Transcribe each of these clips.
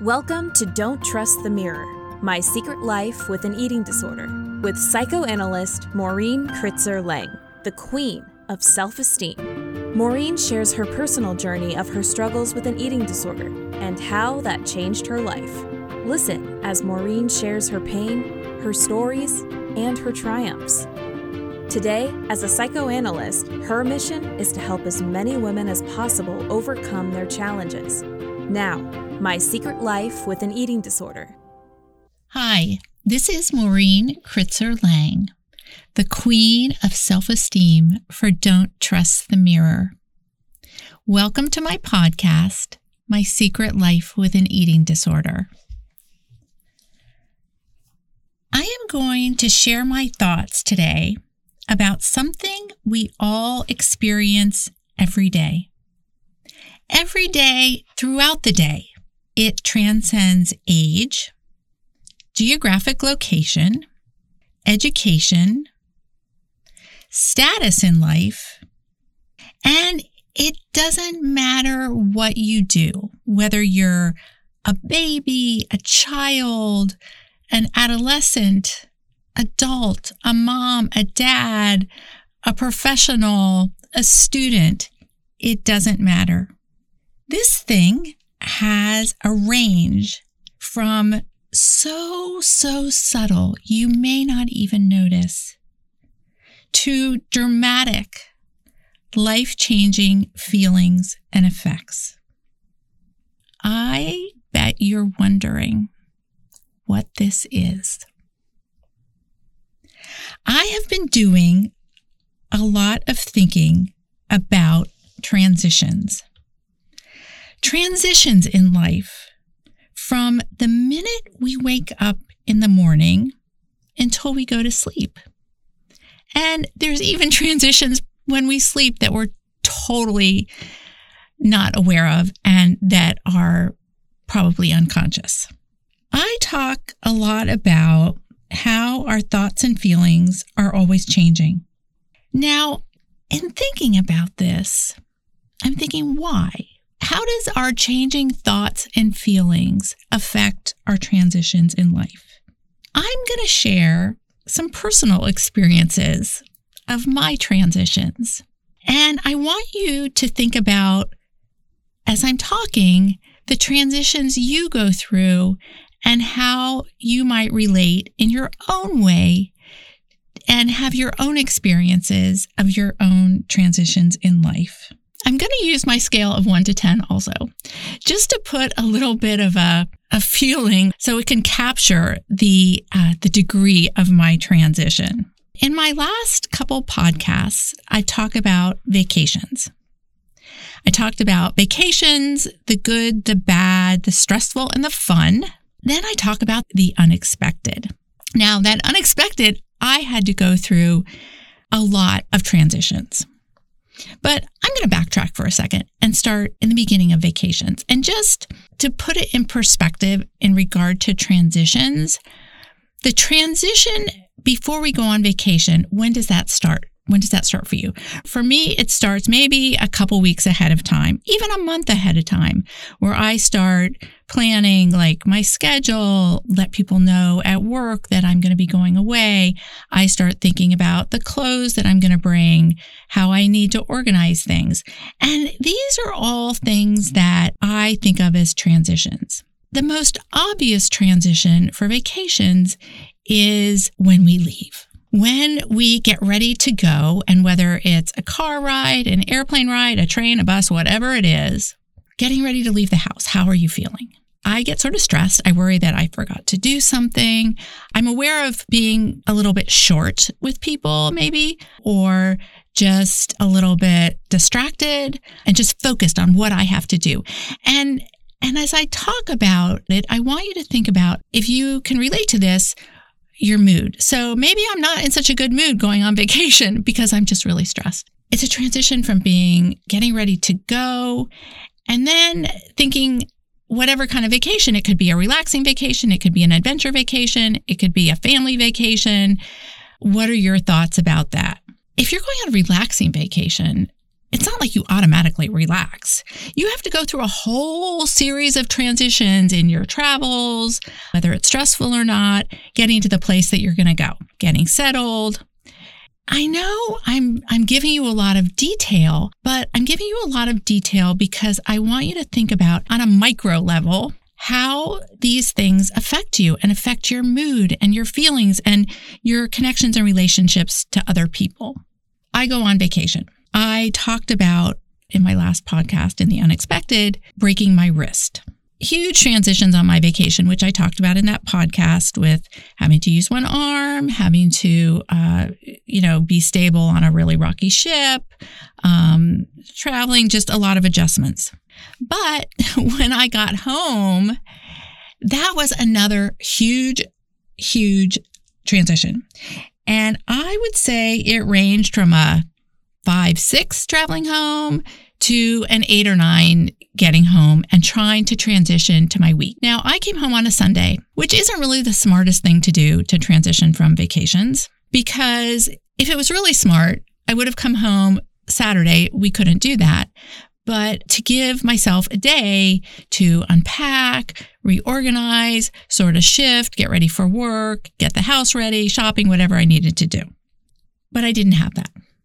Welcome to Don't Trust the Mirror, My Secret Life with an Eating Disorder, with psychoanalyst Maureen Kritzer-Lang, the queen of self-esteem. Maureen shares her personal journey of her struggles with an eating disorder and how that changed her life. Listen as Maureen shares her pain, her stories, and her triumphs. Today, as a psychoanalyst, her mission is to help as many women as possible overcome their challenges. Now, My Secret Life with an Eating Disorder. Hi, this is Maureen Kritzer-Lang, the queen of self-esteem for Don't Trust the Mirror. Welcome to my podcast, My Secret Life with an Eating Disorder. I am going to share my thoughts today about something we all experience every day. Every day, throughout the day, it transcends age, geographic location, education, status in life, and it doesn't matter what you do, whether you're a baby, a child, an adolescent, adult, a mom, a dad, a professional, a student, it doesn't matter. This thing has a range from so subtle you may not even notice to dramatic, life-changing feelings and effects. I bet you're wondering what this is. I have been doing a lot of thinking about transitions. Transitions in life from the minute we wake up in the morning until we go to sleep. And there's even transitions when we sleep that we're totally not aware of and that are probably unconscious. I talk a lot about how our thoughts and feelings are always changing. Now, in thinking about this, I'm thinking, why? How does our changing thoughts and feelings affect our transitions in life? I'm going to share some personal experiences of my transitions. And I want you to think about, as I'm talking, the transitions you go through and how you might relate in your own way and have your own experiences of your own transitions in life. I'm going to use my scale of 1 to 10 also, just to put a little bit of a feeling so it can capture the degree of my transition. In my last couple podcasts, I talk about vacations. I talked about vacations, the good, the bad, the stressful, and the fun. Then I talk about the unexpected. Now, that unexpected, I had to go through a lot of transitions. But I'm going to backtrack for a second and start in the beginning of vacations. And just to put it in perspective in regard to transitions, the transition before we go on vacation, when does that start? When does that start for you? For me, it starts maybe a couple weeks ahead of time, even a month ahead of time, where I start planning like my schedule, let people know at work that I'm going to be going away. I start thinking about the clothes that I'm going to bring, how I need to organize things. And these are all things that I think of as transitions. The most obvious transition for vacations is when we leave. When we get ready to go, and whether it's a car ride, an airplane ride, a train, a bus, whatever it is, getting ready to leave the house, how are you feeling? I get sort of stressed. I worry that I forgot to do something. I'm aware of being a little bit short with people, maybe, or just a little bit distracted and just focused on what I have to do. And as I talk about it, I want you to think about, if you can relate to this, your mood. So maybe I'm not in such a good mood going on vacation because I'm just really stressed. It's a transition from getting ready to go and then thinking whatever kind of vacation. It could be a relaxing vacation. It could be an adventure vacation. It could be a family vacation. What are your thoughts about that? If you're going on a relaxing vacation, it's not like you automatically relax. You have to go through a whole series of transitions in your travels, whether it's stressful or not, getting to the place that you're going to go, getting settled. I know I'm giving you a lot of detail, but I'm giving you a lot of detail because I want you to think about on a micro level how these things affect you and affect your mood and your feelings and your connections and relationships to other people. I go on vacation. I talked about in my last podcast, in The Unexpected, breaking my wrist. Huge transitions on my vacation, which I talked about in that podcast, with having to use one arm, having to, be stable on a really rocky ship, traveling, just a lot of adjustments. But when I got home, that was another huge, huge transition. And I would say it ranged from a 5-6 traveling home to an 8 or 9 getting home and trying to transition to my week. Now, I came home on a Sunday, which isn't really the smartest thing to do to transition from vacations, because if it was really smart, I would have come home Saturday. We couldn't do that. But to give myself a day to unpack, reorganize, sort of shift, get ready for work, get the house ready, shopping, whatever I needed to do. But I didn't have that.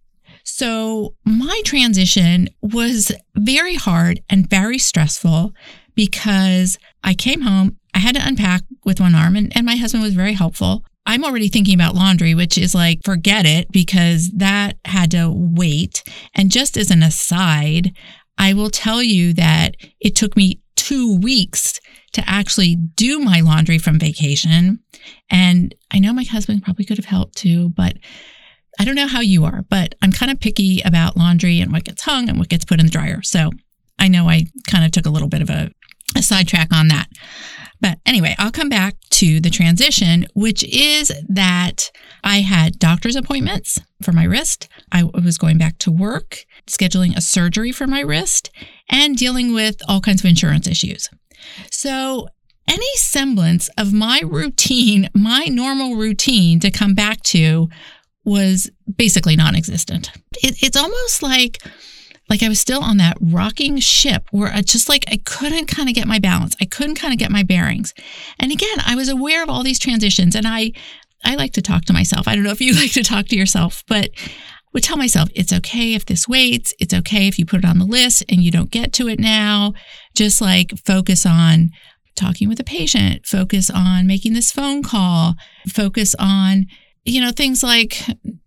So my transition was very hard and very stressful because I came home, I had to unpack with one arm, and my husband was very helpful. I'm already thinking about laundry, which is like, forget it, because that had to wait. And just as an aside, I will tell you that it took me 2 weeks to actually do my laundry from vacation. And I know my husband probably could have helped too, but I don't know how you are, but I'm kind of picky about laundry and what gets hung and what gets put in the dryer. So I know I kind of took a little bit of a sidetrack on that. But anyway, I'll come back to the transition, which is that I had doctor's appointments for my wrist. I was going back to work, scheduling a surgery for my wrist, and dealing with all kinds of insurance issues. So any semblance of my routine, my normal routine to come back to, was basically non-existent. It's almost like I was still on that rocking ship where I couldn't kind of get my balance. I couldn't kind of get my bearings. And again, I was aware of all these transitions, and I like to talk to myself. I don't know if you like to talk to yourself, but would tell myself, it's okay if this waits. It's okay if you put it on the list and you don't get to it now. Just like focus on talking with a patient, focus on making this phone call, focus on things like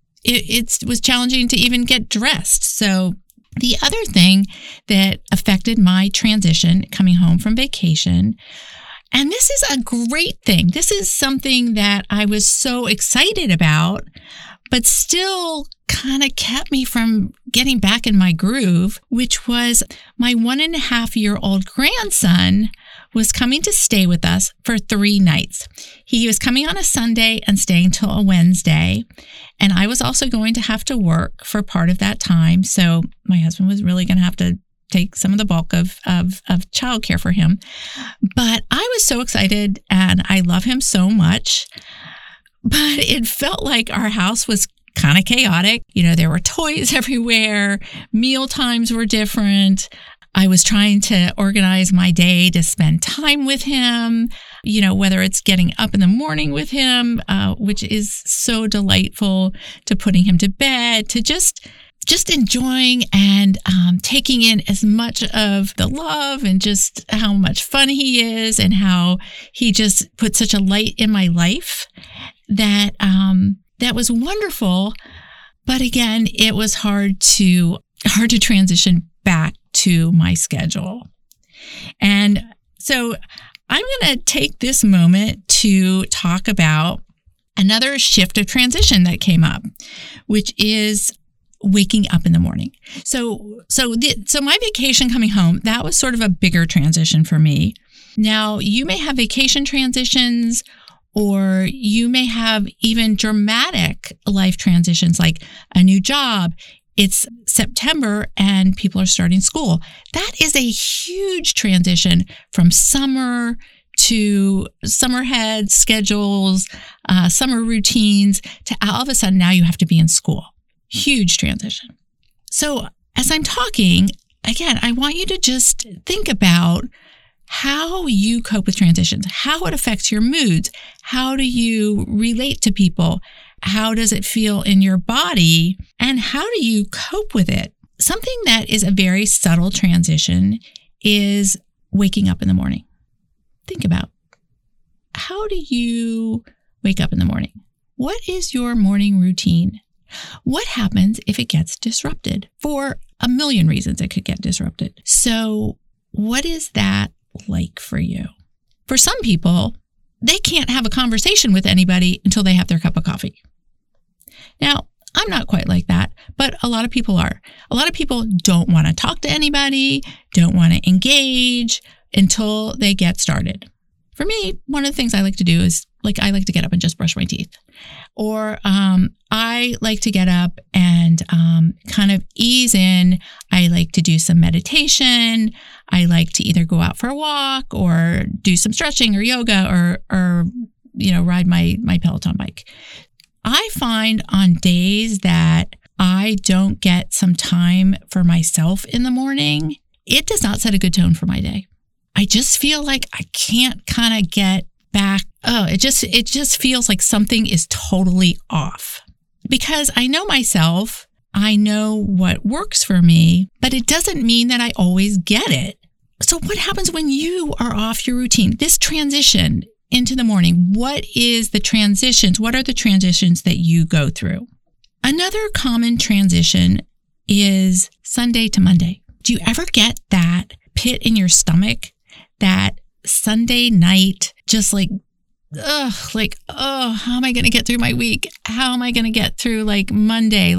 it was challenging to even get dressed. So the other thing that affected my transition coming home from vacation, and this is a great thing. This is something that I was so excited about, but still kind of kept me from getting back in my groove, which was my 1.5-year-old grandson was coming to stay with us for 3 nights. He was coming on a Sunday and staying till a Wednesday. And I was also going to have to work for part of that time. So my husband was really going to have to take some of the bulk of childcare for him. But I was so excited, and I love him so much. But it felt like our house was kind of chaotic. There were toys everywhere. Meal times were different. I was trying to organize my day to spend time with him, whether it's getting up in the morning with him, which is so delightful, to putting him to bed, to just enjoying and taking in as much of the love and just how much fun he is and how he just put such a light in my life that was wonderful. But again, it was hard to transition back to my schedule. And so I'm going to take this moment to talk about another shift of transition that came up, which is waking up in the morning. So my vacation coming home, that was sort of a bigger transition for me. Now, you may have vacation transitions, or you may have even dramatic life transitions like a new job. It's September and people are starting school. That is a huge transition from summer to summerhead schedules, summer routines, to all of a sudden now you have to be in school. Huge transition. So as I'm talking, again, I want you to just think about how you cope with transitions, how it affects your moods. How do you relate to people? How does it feel in your body? And how do you cope with it? Something that is a very subtle transition is waking up in the morning. Think about, how do you wake up in the morning? What is your morning routine? What happens if it gets disrupted? For a million reasons it could get disrupted. So what is that like for you? For some people, they can't have a conversation with anybody until they have their cup of coffee. Now, I'm not quite like that, but a lot of people are. A lot of people don't want to talk to anybody, don't want to engage until they get started. For me, one of the things I like to do is, I like to get up and just brush my teeth. Or I like to get up and kind of ease in. I like to do some meditation. I like to either go out for a walk or do some stretching or yoga or ride my Peloton bike. I find on days that I don't get some time for myself in the morning, it does not set a good tone for my day. I just feel like I can't kind of get back. It just feels like something is totally off. Because I know myself, I know what works for me, but it doesn't mean that I always get it. So what happens when you are off your routine? This transition into the morning, what are the transitions that you go through? Another common transition is Sunday to Monday. Do you ever get that pit in your stomach, that Sunday night, just how am I going to get through my week? How am I going to get through Monday?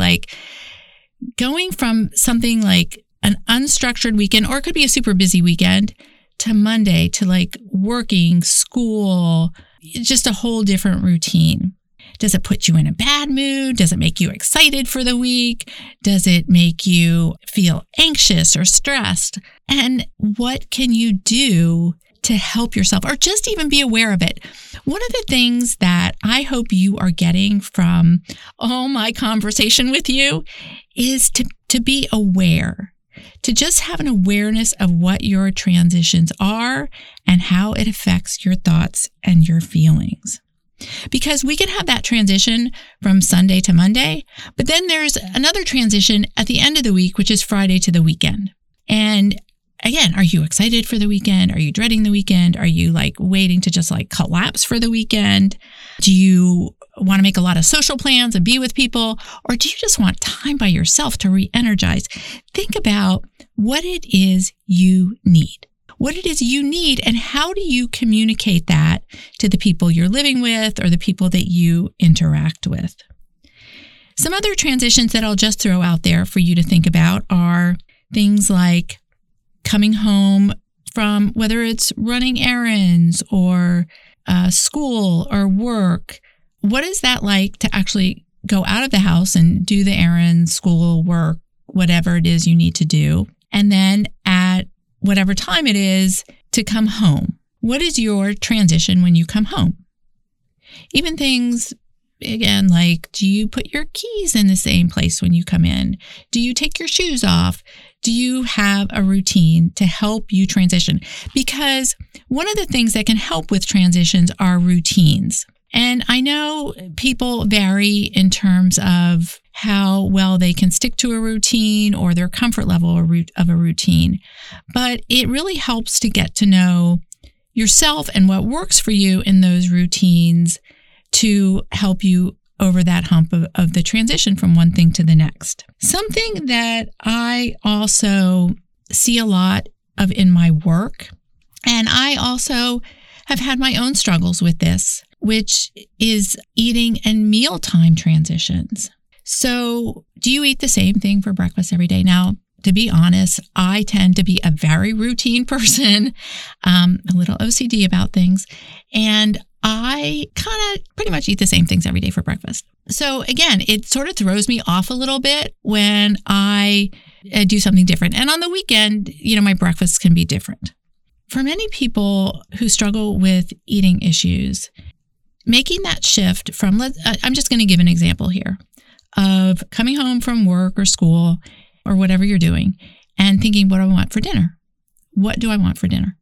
Going from something like an unstructured weekend, or it could be a super busy weekend, to Monday to working, school, just a whole different routine. Does it put you in a bad mood? Does it make you excited for the week? Does it make you feel anxious or stressed? And what can you do to help yourself, or just even be aware of it? One of the things that I hope you are getting from my conversation with you is to be aware, to just have an awareness of what your transitions are and how it affects your thoughts and your feelings. Because we can have that transition from Sunday to Monday, but then there's another transition at the end of the week, which is Friday to the weekend. And again, are you excited for the weekend? Are you dreading the weekend? Are you waiting to just collapse for the weekend? Do you want to make a lot of social plans and be with people? Or do you just want time by yourself to re-energize? Think about what it is you need. What it is you need, and how do you communicate that to the people you're living with or the people that you interact with? Some other transitions that I'll just throw out there for you to think about are things like coming home from, whether it's running errands or school or work. What is that like to actually go out of the house and do the errands, school, work, whatever it is you need to do, and then at whatever time it is to come home? What is your transition when you come home? Even things, again, do you put your keys in the same place when you come in? Do you take your shoes off? Do you have a routine to help you transition? Because one of the things that can help with transitions are routines. And I know people vary in terms of how well they can stick to a routine or their comfort level of a routine. But it really helps to get to know yourself and what works for you in those routines to help you over that hump of the transition from one thing to the next. Something that I also see a lot of in my work, and I also have had my own struggles with this, which is eating and mealtime transitions. So do you eat the same thing for breakfast every day? Now, to be honest, I tend to be a very routine person, a little OCD about things, and I kind of pretty much eat the same things every day for breakfast. So again, it sort of throws me off a little bit when I do something different. And on the weekend, my breakfasts can be different. For many people who struggle with eating issues, making that shift from, I'm just going to give an example here of coming home from work or school or whatever you're doing and thinking, what do I want for dinner? What do I want for dinner?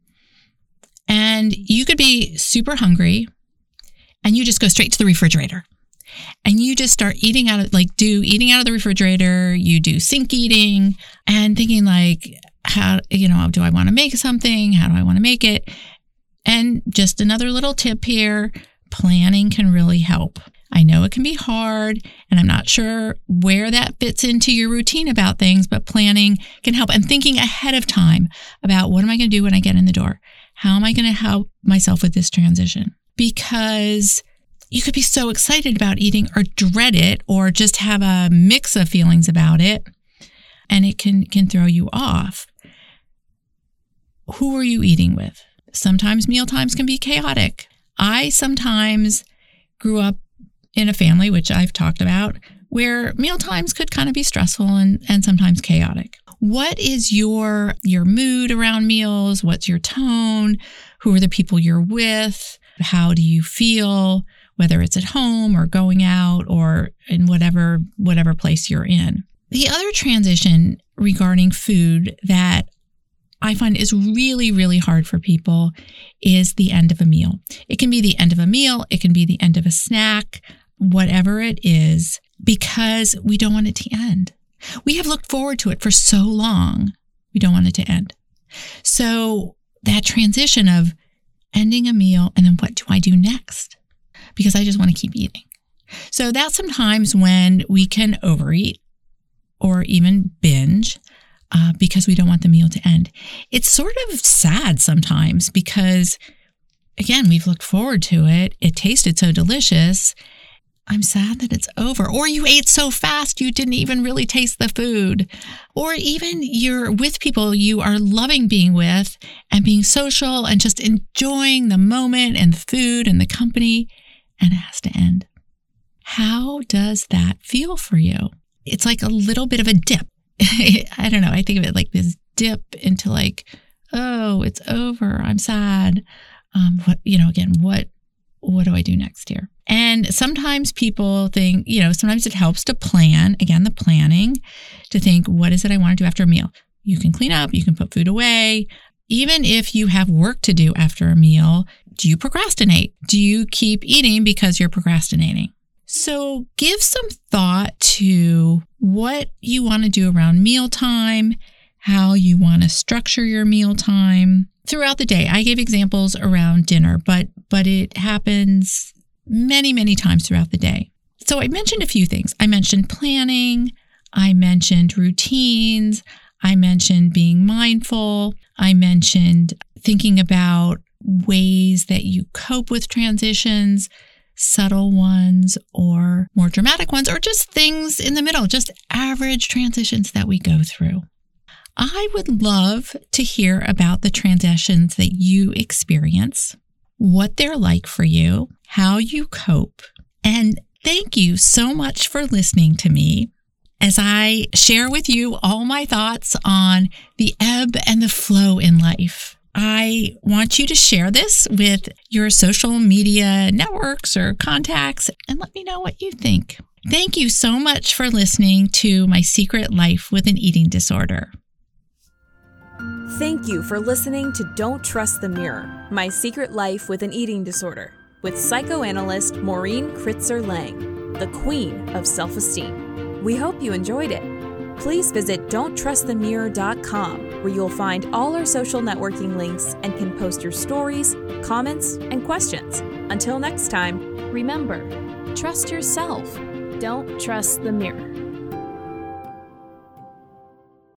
And you could be super hungry and you just go straight to the refrigerator and you just start eating out of the refrigerator. You do sink eating and thinking like, how, do I want to make something? How do I want to make it? And just another little tip here, planning can really help. I know it can be hard, and I'm not sure where that fits into your routine about things, but planning can help. And thinking ahead of time about what am I going to do when I get in the door? How am I going to help myself with this transition? Because you could be so excited about eating or dread it or just have a mix of feelings about it, and it can throw you off. Who are you eating with? Sometimes meal times can be chaotic. I sometimes grew up in a family, which I've talked about, where meal times could kind of be stressful and sometimes chaotic. What is your mood around meals? What's your tone? Who are the people you're with? How do you feel, whether it's at home or going out or in whatever place you're in? The other transition regarding food that I find is really, really hard for people is the end of a meal. It can be the end of a meal. It can be the end of a snack, whatever it is, because we don't want it to end. We have looked forward to it for so long. We don't want it to end. So that transition of ending a meal and then what do I do next? Because I just want to keep eating. So that's sometimes when we can overeat or even binge because we don't want the meal to end. It's sort of sad sometimes because, again, we've looked forward to it. It tasted so delicious. I'm sad that it's over. Or you ate so fast you didn't even really taste the food. Or even you're with people you are loving being with and being social and just enjoying the moment and the food and the company, and it has to end. How does that feel for you? It's like a little bit of a dip. I don't know. I think of it like this dip into like, oh, it's over. I'm sad. What do I do next here? And sometimes people think, sometimes it helps to plan, again, the planning, to think, what is it I want to do after a meal? You can clean up, you can put food away. Even if you have work to do after a meal, do you procrastinate? Do you keep eating because you're procrastinating? So give some thought to what you want to do around mealtime, how you want to structure your mealtime throughout the day. I gave examples around dinner, but it happens many, many times throughout the day. So I mentioned a few things. I mentioned planning. I mentioned routines. I mentioned being mindful. I mentioned thinking about ways that you cope with transitions, subtle ones or more dramatic ones, or just things in the middle, just average transitions that we go through. I would love to hear about the transitions that you experience, what they're like for you, how you cope. And thank you so much for listening to me as I share with you all my thoughts on the ebb and the flow in life. I want you to share this with your social media networks or contacts and let me know what you think. Thank you so much for listening to My Secret Life with an Eating Disorder. Thank you for listening to Don't Trust the Mirror, My Secret Life with an Eating Disorder, with psychoanalyst Maureen Kritzer-Lang, the queen of self-esteem. We hope you enjoyed it. Please visit don'ttrustthemirror.com, where you'll find all our social networking links and can post your stories, comments, and questions. Until next time, remember, trust yourself. Don't trust the mirror.